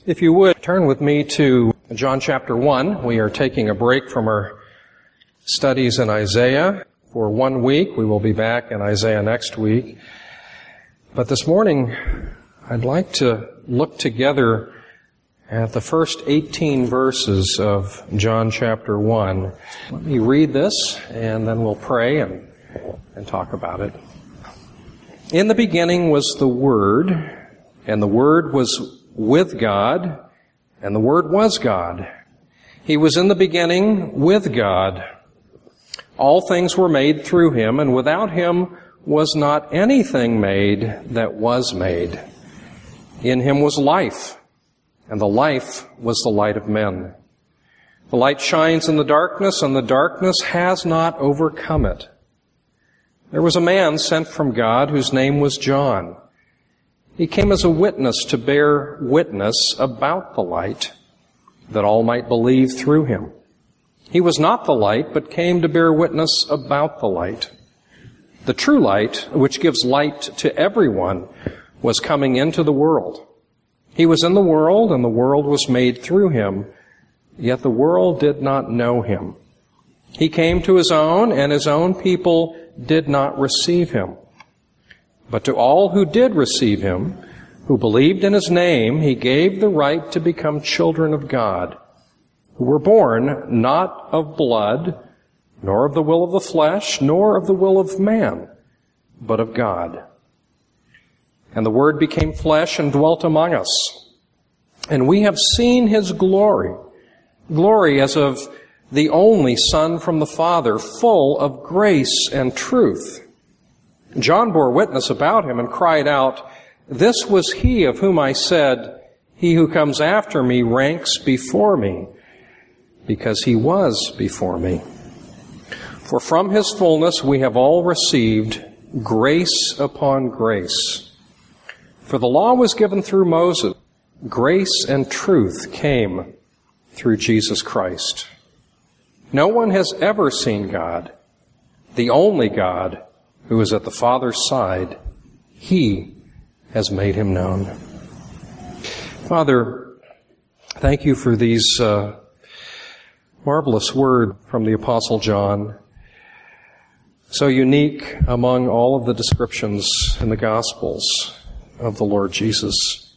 If you would, turn with me to John chapter 1. We are taking a break from our studies in Isaiah for 1 week. We will be back in Isaiah next week. But this morning, I'd like to look together at the first 18 verses of John chapter 1. Let me read this, and then we'll pray and talk about it. In the beginning was the Word, and the Word was with God, and the Word was God. He was in the beginning with God. All things were made through Him, and without Him was not anything made that was made. In Him was life, and the life was the light of men. The light shines in the darkness, and the darkness has not overcome it. There was a man sent from God whose name was John. He came as a witness to bear witness about the light, that all might believe through him. He was not the light, but came to bear witness about the light. The true light, which gives light to everyone, was coming into the world. He was in the world, and the world was made through him, yet the world did not know him. He came to his own, and his own people did not receive him. But to all who did receive him, who believed in his name, he gave the right to become children of God, who were born not of blood, nor of the will of the flesh, nor of the will of man, but of God. And the Word became flesh and dwelt among us. And we have seen his glory as of the only Son from the Father, full of grace and truth. John bore witness about him and cried out, "This was he of whom I said, 'He who comes after me ranks before me, because he was before me.' For from his fullness we have all received grace upon grace. For the law was given through Moses. Grace and truth came through Jesus Christ. No one has ever seen God, the only God, who is at the Father's side. He has made him known." Father, thank you for these marvelous words from the Apostle John, so unique among all of the descriptions in the Gospels of the Lord Jesus.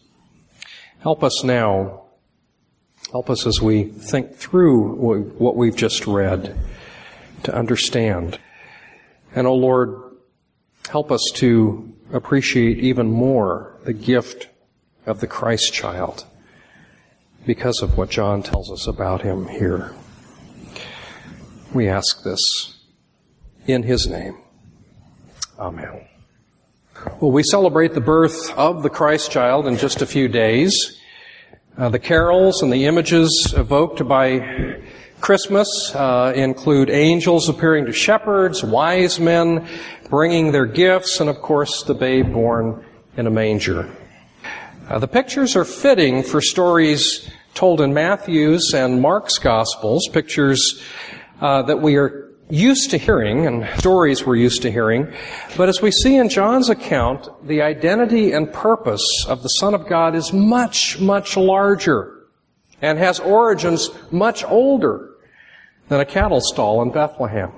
Help us now. Help us as we think through what we've just read to understand. And, O Lord, help us to appreciate even more the gift of the Christ child because of what John tells us about him here. We ask this in his name. Amen. Well, we celebrate the birth of the Christ child in just a few days. The carols and the images evoked by Christmas include angels appearing to shepherds, wise men bringing their gifts, and of course the babe born in a manger. The pictures are fitting for stories told in Matthew's and Mark's Gospels, pictures that we are used to hearing and stories we're used to hearing. But as we see in John's account, the identity and purpose of the Son of God is much, much larger and has origins much older than a cattle stall in Bethlehem.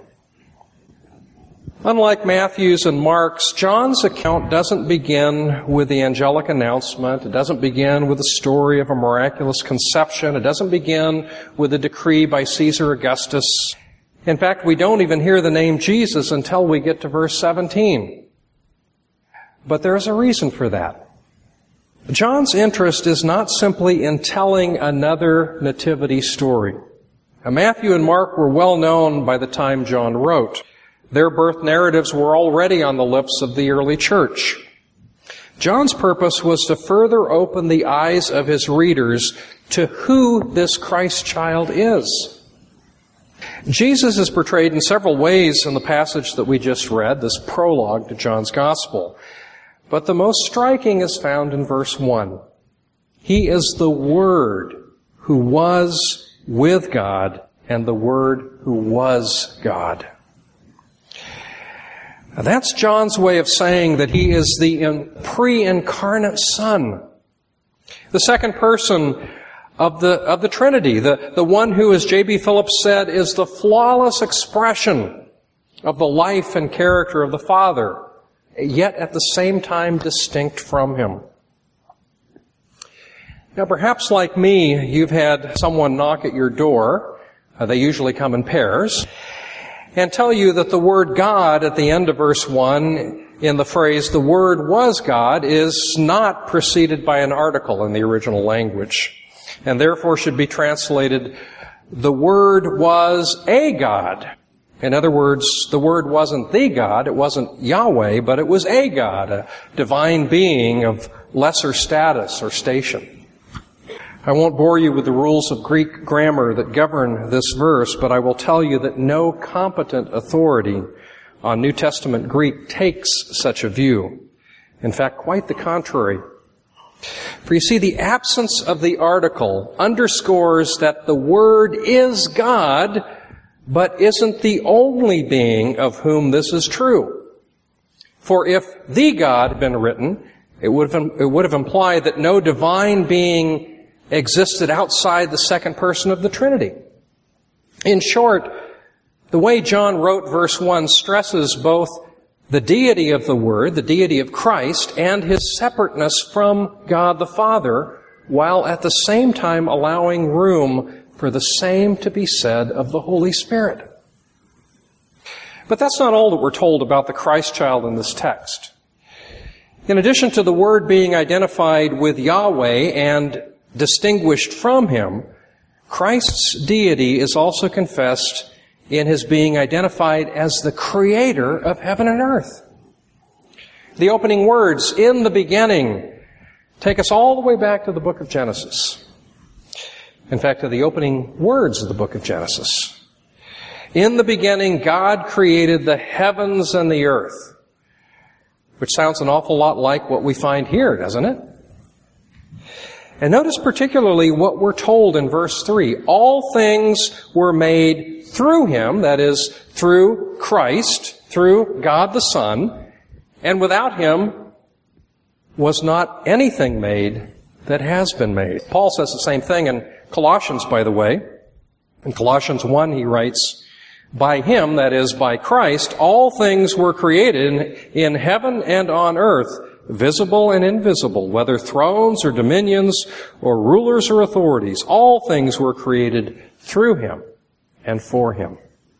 Unlike Matthew's and Mark's, John's account doesn't begin with the angelic announcement. It doesn't begin with the story of a miraculous conception. It doesn't begin with a decree by Caesar Augustus. In fact, we don't even hear the name Jesus until we get to verse 17. But there's a reason for that. John's interest is not simply in telling another nativity story. Matthew and Mark were well known by the time John wrote. Their birth narratives were already on the lips of the early church. John's purpose was to further open the eyes of his readers to who this Christ child is. Jesus is portrayed in several ways in the passage that we just read, this prologue to John's Gospel. But the most striking is found in verse 1. He is the Word who was with God, and the Word who was God. Now, that's John's way of saying that he is the pre-incarnate Son. The second person of the Trinity, the one who, as J.B. Phillips said, is the flawless expression of the life and character of the Father, yet at the same time distinct from Him. Now, perhaps like me, you've had someone knock at your door. They usually come in pairs, and tell you that the word God at the end of verse 1 in the phrase, "the Word was God," is not preceded by an article in the original language, and therefore should be translated, "the Word was a God." In other words, the Word wasn't the God, it wasn't Yahweh, but it was a God, a divine being of lesser status or station. I won't bore you with the rules of Greek grammar that govern this verse, but I will tell you that no competent authority on New Testament Greek takes such a view. In fact, quite the contrary. For you see, the absence of the article underscores that the Word is God, but isn't the only being of whom this is true. For if the God had been written, it would have implied that no divine being existed outside the second person of the Trinity. In short, the way John wrote verse 1 stresses both the deity of the Word, the deity of Christ, and His separateness from God the Father, while at the same time allowing room for the same to be said of the Holy Spirit. But that's not all that we're told about the Christ child in this text. In addition to the Word being identified with Yahweh and distinguished from Him, Christ's deity is also confessed in His being identified as the Creator of heaven and earth. The opening words, "in the beginning," take us all the way back to the book of Genesis. In fact, to the opening words of the book of Genesis. "In the beginning, God created the heavens and the earth," which sounds an awful lot like what we find here, doesn't it? And notice particularly what we're told in verse 3. "All things were made through Him," that is, through Christ, through God the Son, "and without Him was not anything made that has been made." Paul says the same thing in Colossians, by the way. In Colossians 1, he writes, "By Him," that is, by Christ, "all things were created in heaven and on earth, visible and invisible, whether thrones or dominions or rulers or authorities. All things were created through Him and for Him."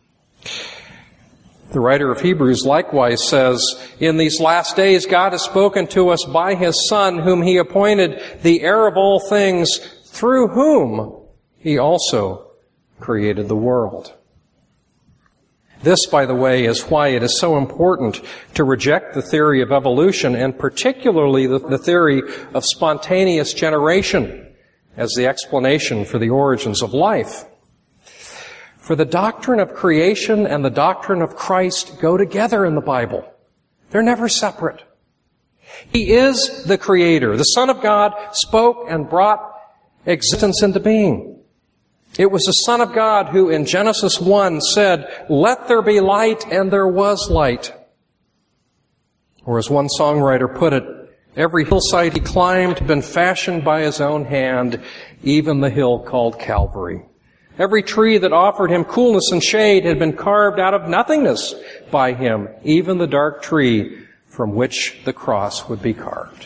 The writer of Hebrews likewise says, "In these last days God has spoken to us by His Son, whom He appointed the heir of all things, through whom He also created the world." This, by the way, is why it is so important to reject the theory of evolution, and particularly the theory of spontaneous generation as the explanation for the origins of life. For the doctrine of creation and the doctrine of Christ go together in the Bible. They're never separate. He is the Creator. The Son of God spoke and brought existence into being. It was the Son of God who in Genesis 1 said, "Let there be light," and there was light. Or as one songwriter put it, "Every hillside He climbed had been fashioned by His own hand, even the hill called Calvary. Every tree that offered Him coolness and shade had been carved out of nothingness by Him, even the dark tree from which the cross would be carved."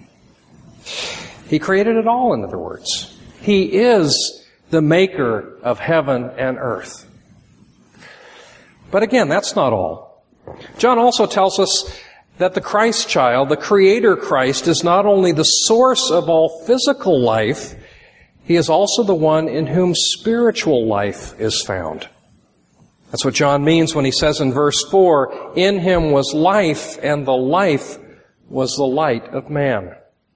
He created it all, in other words. He is the maker of heaven and earth. But again, that's not all. John also tells us that the Christ child, the Creator Christ, is not only the source of all physical life, He is also the one in whom spiritual life is found. That's what John means when he says in verse 4, "In Him was life, and the life was the light of man."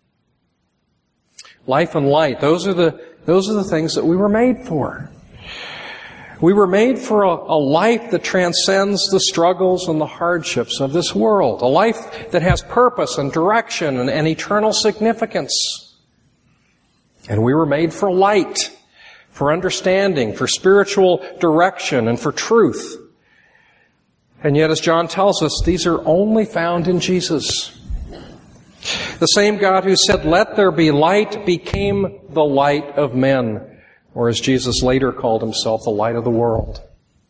Life and light, those are the things that we were made for. We were made for a life that transcends the struggles and the hardships of this world. A life that has purpose and direction and eternal significance. And we were made for light, for understanding, for spiritual direction, and for truth. And yet, as John tells us, these are only found in Jesus. The same God who said, "Let there be light," became the light of men, or as Jesus later called himself, the light of the world.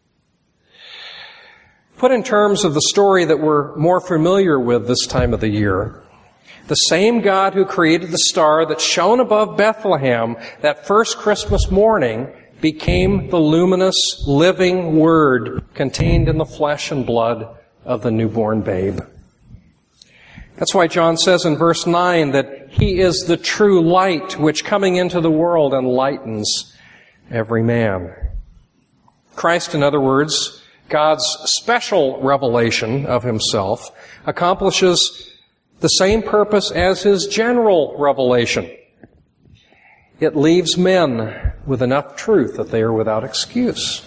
Put in terms of the story that we're more familiar with this time of the year, the same God who created the star that shone above Bethlehem that first Christmas morning became the luminous, living Word contained in the flesh and blood of the newborn babe. That's why John says in verse 9 that He is the true light which coming into the world enlightens every man. Christ, in other words, God's special revelation of Himself, accomplishes the same purpose as His general revelation. It leaves men with enough truth that they are without excuse.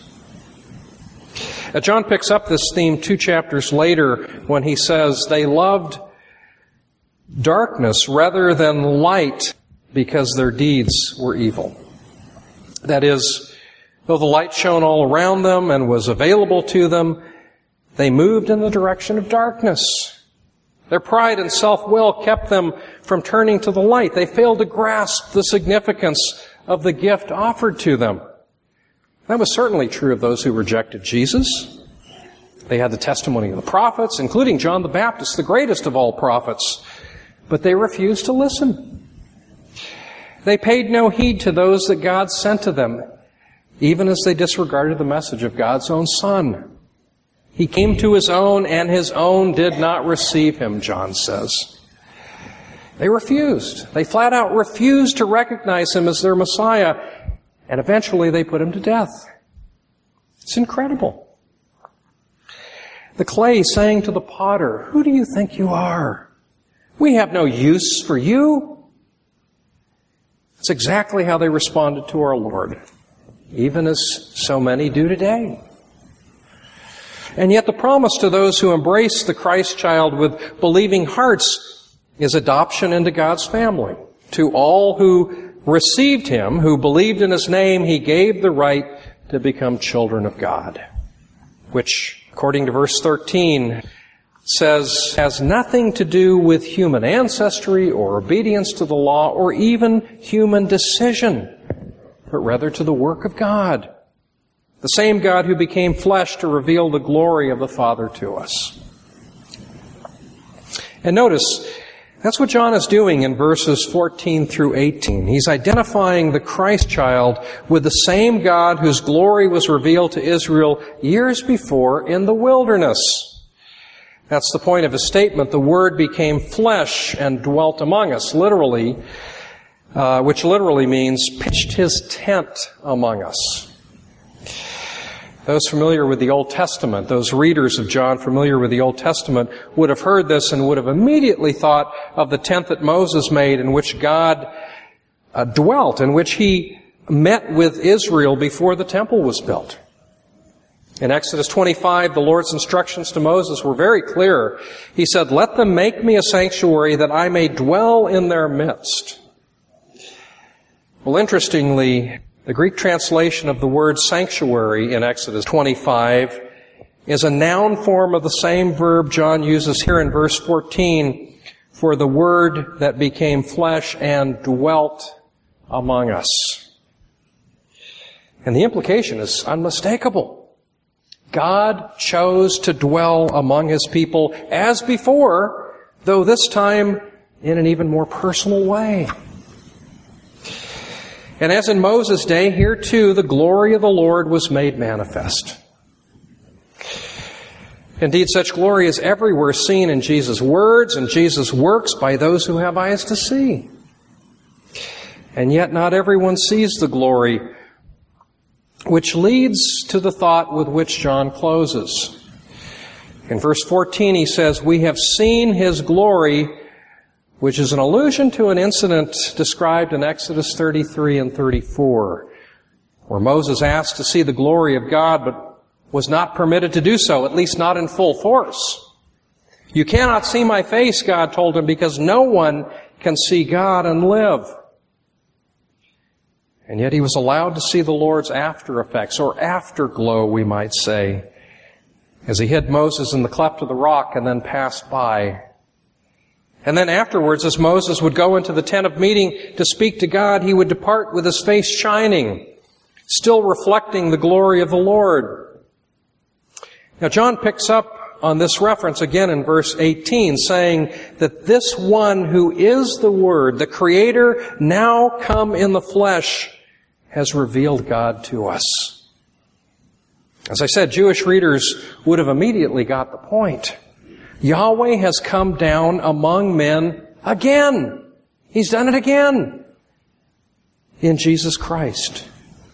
John picks up this theme 2 chapters later when he says, "They loved darkness rather than light because their deeds were evil." That is, though the light shone all around them and was available to them, they moved in the direction of darkness. Their pride and self-will kept them from turning to the light. They failed to grasp the significance of the gift offered to them. That was certainly true of those who rejected Jesus. They had the testimony of the prophets, including John the Baptist, the greatest of all prophets, but they refused to listen. They paid no heed to those that God sent to them, even as they disregarded the message of God's own Son. He came to His own, and His own did not receive Him, John says. They refused. They flat out refused to recognize Him as their Messiah, and eventually they put Him to death. It's incredible. The clay saying to the potter, "Who do you think you are? We have no use for you." It's exactly how they responded to our Lord, even as so many do today. And yet the promise to those who embrace the Christ child with believing hearts is adoption into God's family. To all who received Him, who believed in His name, He gave the right to become children of God, which, according to verse 13, says, has nothing to do with human ancestry or obedience to the law or even human decision, but rather to the work of God. The same God who became flesh to reveal the glory of the Father to us. And notice, that's what John is doing in verses 14 through 18. He's identifying the Christ child with the same God whose glory was revealed to Israel years before in the wilderness. That's the point of his statement. The Word became flesh and dwelt among us, literally, which literally means pitched His tent among us. Those familiar with the Old Testament, those readers of John familiar with the Old Testament, would have heard this and would have immediately thought of the tent that Moses made in which God dwelt, in which He met with Israel before the temple was built. In Exodus 25, the Lord's instructions to Moses were very clear. He said, "Let them make me a sanctuary that I may dwell in their midst." Well, interestingly, the Greek translation of the word sanctuary in Exodus 25 is a noun form of the same verb John uses here in verse 14 for the Word that became flesh and dwelt among us. And the implication is unmistakable. God chose to dwell among His people as before, though this time in an even more personal way. And as in Moses' day, here too, the glory of the Lord was made manifest. Indeed, such glory is everywhere seen in Jesus' words and Jesus' works by those who have eyes to see. And yet not everyone sees the glory, which leads to the thought with which John closes. In verse 14 he says, "We have seen His glory," which is an allusion to an incident described in Exodus 33 and 34, where Moses asked to see the glory of God, but was not permitted to do so, at least not in full force. "You cannot see my face," God told him, "because no one can see God and live." And yet he was allowed to see the Lord's after effects, or afterglow, we might say, as He hid Moses in the cleft of the rock and then passed by. And then afterwards, as Moses would go into the tent of meeting to speak to God, he would depart with his face shining, still reflecting the glory of the Lord. Now, John picks up on this reference again in verse 18, saying that this one who is the Word, the Creator, now come in the flesh, has revealed God to us. As I said, Jewish readers would have immediately got the point. Yahweh has come down among men again. He's done it again in Jesus Christ.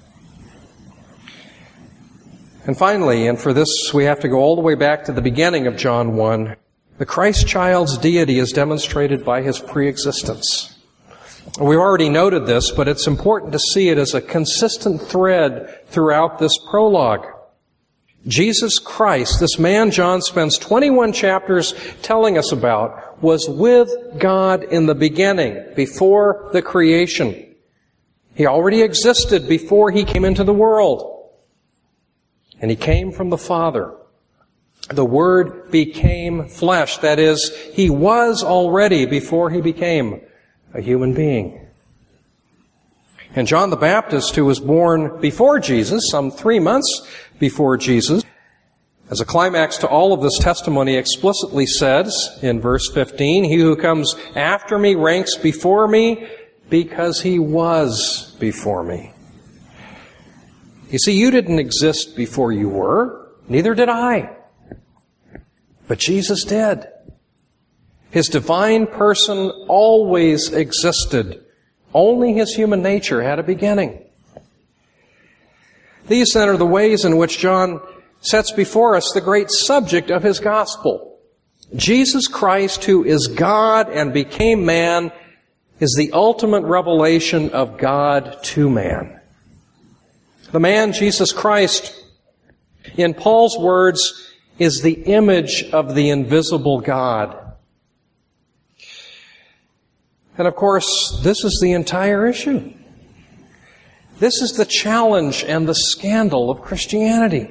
And finally, and for this we have to go all the way back to the beginning of John 1, the Christ child's deity is demonstrated by his preexistence. We've already noted this, but it's important to see it as a consistent thread throughout this prologue. Jesus Christ, this man John spends 21 chapters telling us about, was with God in the beginning, before the creation. He already existed before he came into the world. And he came from the Father. The Word became flesh. That is, he was already before he became a human being. And John the Baptist, who was born before Jesus, some 3 months before Jesus, as a climax to all of this testimony, explicitly says in verse 15, "He who comes after me ranks before me because he was before me." You see, you didn't exist before you were. Neither did I. But Jesus did. His divine person always existed. Only his human nature had a beginning. These then are the ways in which John sets before us the great subject of his gospel. Jesus Christ, who is God and became man, is the ultimate revelation of God to man. The man, Jesus Christ, in Paul's words, is the image of the invisible God. And of course, this is the entire issue. This is the challenge and the scandal of Christianity.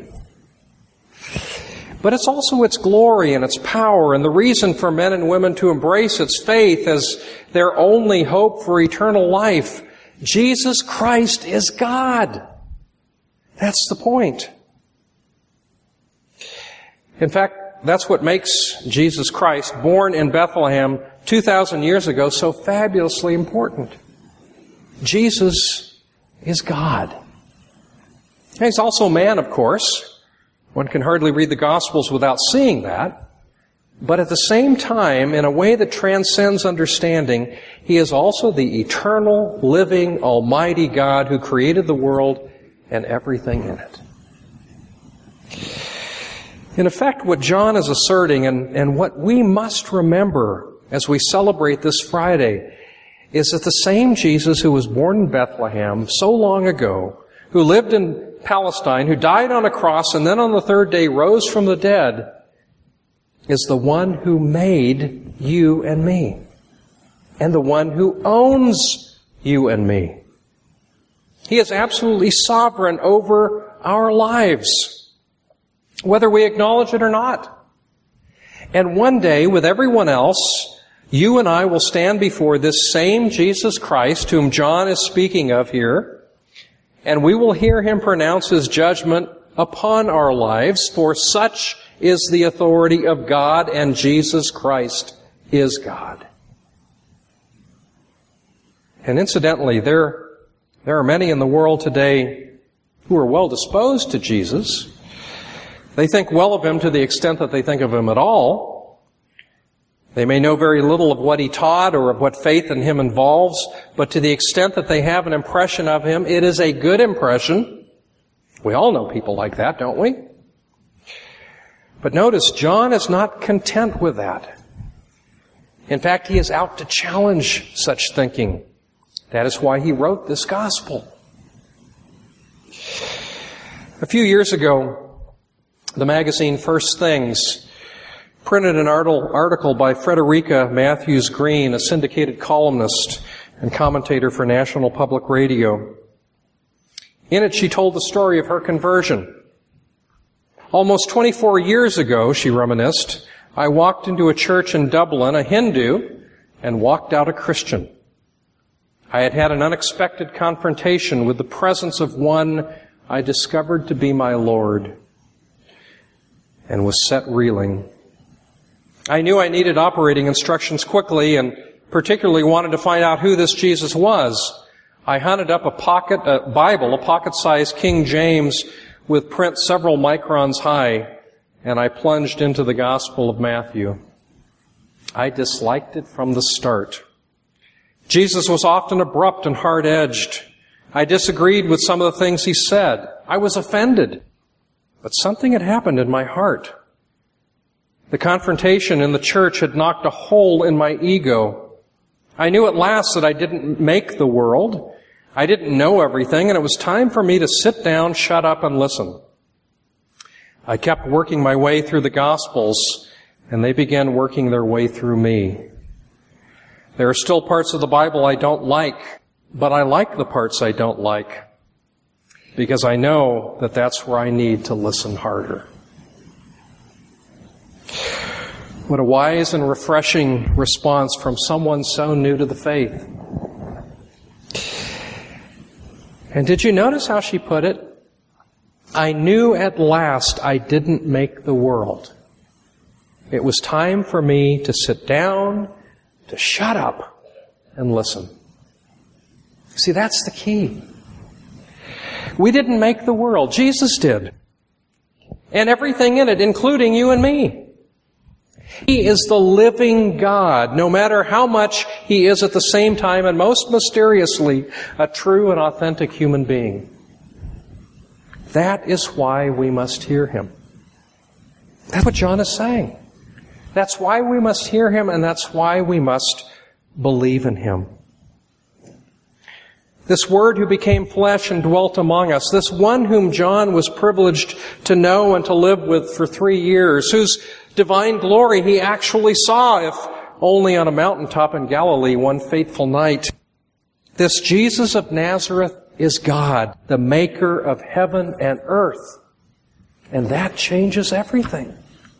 But it's also its glory and its power and the reason for men and women to embrace its faith as their only hope for eternal life. Jesus Christ is God. That's the point. In fact, that's what makes Jesus Christ, born in Bethlehem 2,000 years ago, so fabulously important. Jesus is God. And he's also man, of course. One can hardly read the Gospels without seeing that. But at the same time, in a way that transcends understanding, he is also the eternal, living, almighty God who created the world and everything in it. In effect, what John is asserting and what we must remember as we celebrate this Friday is that the same Jesus who was born in Bethlehem so long ago, who lived in Palestine, who died on a cross and then on the third day rose from the dead, is the one who made you and me, and the one who owns you and me. He is absolutely sovereign over our lives, whether we acknowledge it or not. And one day, with everyone else, you and I will stand before this same Jesus Christ, whom John is speaking of here, and we will hear him pronounce his judgment upon our lives, for such is the authority of God, and Jesus Christ is God. And incidentally, there are many in the world today who are well disposed to Jesus. They think well of him to the extent that they think of him at all. They may know very little of what he taught or of what faith in him involves, but to the extent that they have an impression of him, it is a good impression. We all know people like that, don't we? But notice, John is not content with that. In fact, he is out to challenge such thinking. That is why he wrote this gospel. A few years ago, the magazine First Things printed an article by Frederica Matthews Green, a syndicated columnist and commentator for National Public Radio. In it, she told the story of her conversion. Almost 24 years ago, she reminisced, I walked into a church in Dublin, a Hindu, and walked out a Christian. I had had an unexpected confrontation with the presence of one I discovered to be my Lord, and was set reeling. I knew I needed operating instructions quickly, and particularly wanted to find out who this Jesus was. I hunted up a pocket-sized King James with print several microns high, and I plunged into the Gospel of Matthew. I disliked it from the start. Jesus was often abrupt and hard-edged. I disagreed with some of the things he said. I was offended. But something had happened in my heart. The confrontation in the church had knocked a hole in my ego. I knew at last that I didn't make the world. I didn't know everything, and it was time for me to sit down, shut up, and listen. I kept working my way through the Gospels, and they began working their way through me. There are still parts of the Bible I don't like, but I like the parts I don't like, because I know that that's where I need to listen harder. What a wise and refreshing response from someone so new to the faith. And did you notice how she put it? I knew at last I didn't make the world. It was time for me to sit down, to shut up, and listen. See, that's the key. We didn't make the world. Jesus did. And everything in it, including you and me. He is the living God, no matter how much He is at the same time and most mysteriously a true and authentic human being. That is why we must hear Him. That's what John is saying. That's why we must hear Him, and that's why we must believe in Him. This Word who became flesh and dwelt among us, this one whom John was privileged to know and to live with for 3 years, whose divine glory he actually saw, if only on a mountaintop in Galilee one fateful night. This Jesus of Nazareth is God, the maker of heaven and earth. And that changes everything.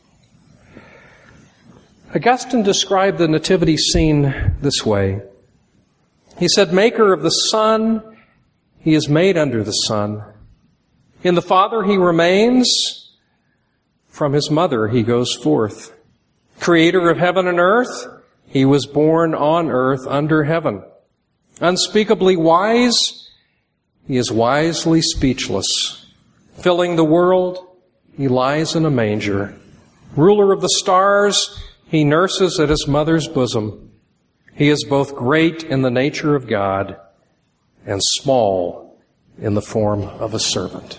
Augustine described the nativity scene this way. He said, maker of the sun, He is made under the sun. In the Father He remains. From His mother He goes forth. Creator of heaven and earth, He was born on earth under heaven. Unspeakably wise, He is wisely speechless. Filling the world, He lies in a manger. Ruler of the stars, He nurses at His mother's bosom. He is both great in the nature of God and small in the form of a servant.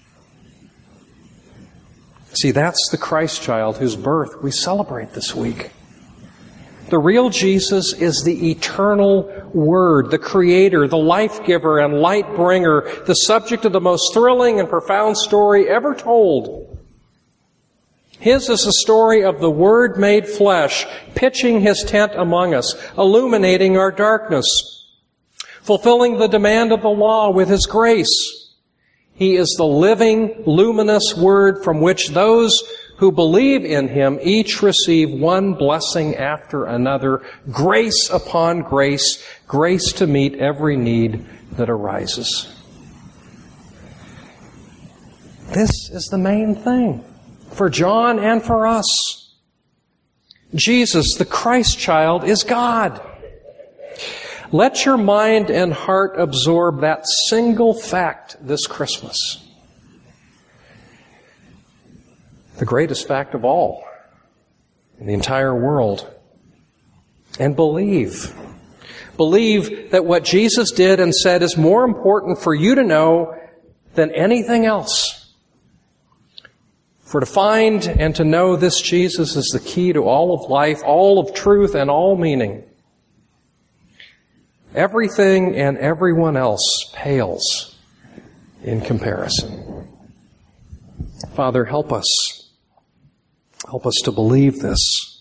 See, that's the Christ child whose birth we celebrate this week. The real Jesus is the eternal Word, the Creator, the life-giver and light-bringer, the subject of the most thrilling and profound story ever told. His is the story of the Word made flesh, pitching His tent among us, illuminating our darkness, fulfilling the demand of the law with His grace. He is the living, luminous Word from which those who believe in Him each receive one blessing after another, grace upon grace, grace to meet every need that arises. This is the main thing for John and for us. Jesus, the Christ child, is God. Let your mind and heart absorb that single fact this Christmas. The greatest fact of all in the entire world. And believe. Believe that what Jesus did and said is more important for you to know than anything else. For to find and to know this Jesus is the key to all of life, all of truth, and all meaning. Everything and everyone else pales in comparison. Father, help us. Help us to believe this.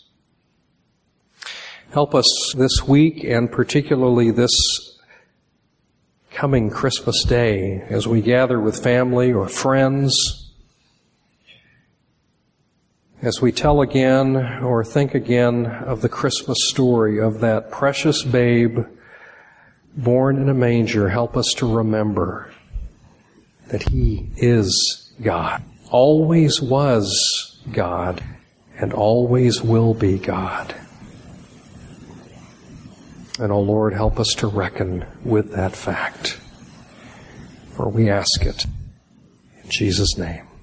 Help us this week, and particularly this coming Christmas Day, as we gather with family or friends, as we tell again or think again of the Christmas story of that precious babe born in a manger, help us to remember that He is God, always was God, and always will be God. And, O Lord, help us to reckon with that fact. For we ask it in Jesus' name.